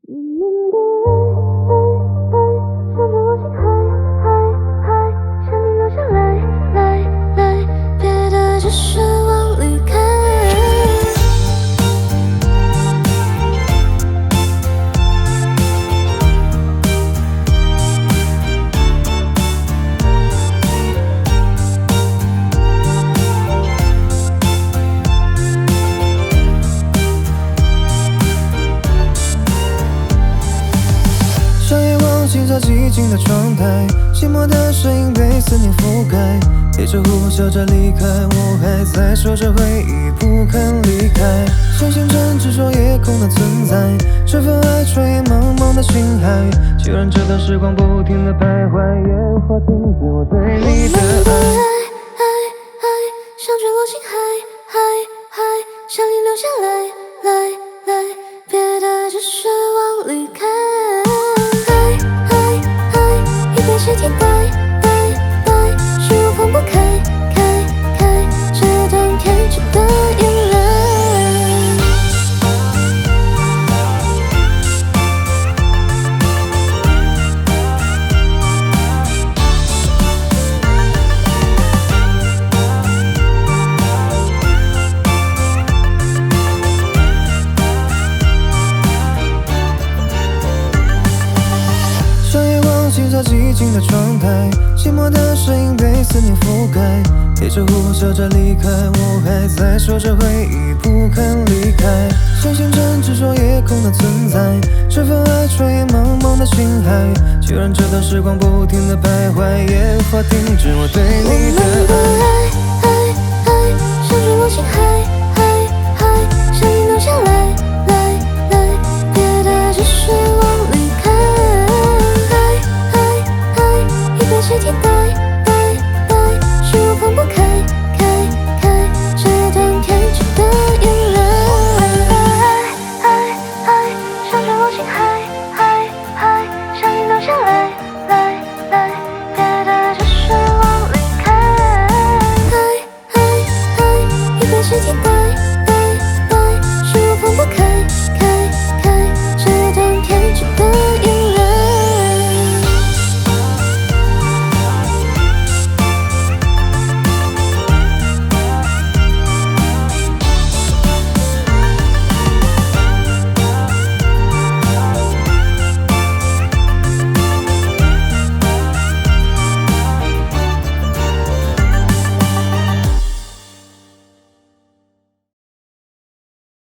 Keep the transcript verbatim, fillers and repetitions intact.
我们的爱爱爱像坠落心海海海，想你留下来来来，别的只是往离开。 行走寂静的窗台，寂寞的声音被思念覆盖，陪着呼啸着离开，我还在守着回忆不肯离开。相信真执着夜空的存在，这份爱穿越茫茫的星海，就让这段时光不停的徘徊，也无法停止我对你的我们的爱爱。 爱爱像坠落心海海海，想你留下来来来，别的只是往离开。是天呆呆呆，是我放不开开开这段偏执的眼泪。行走寂静的窗台，寂寞的声音被思念覆盖，陪着呼啸着离开，我还在守着回忆不肯离开。相信真执着夜空的存在，这份爱穿越茫茫的星海，就让这段时光不停的徘徊，也无法停止我对你的爱。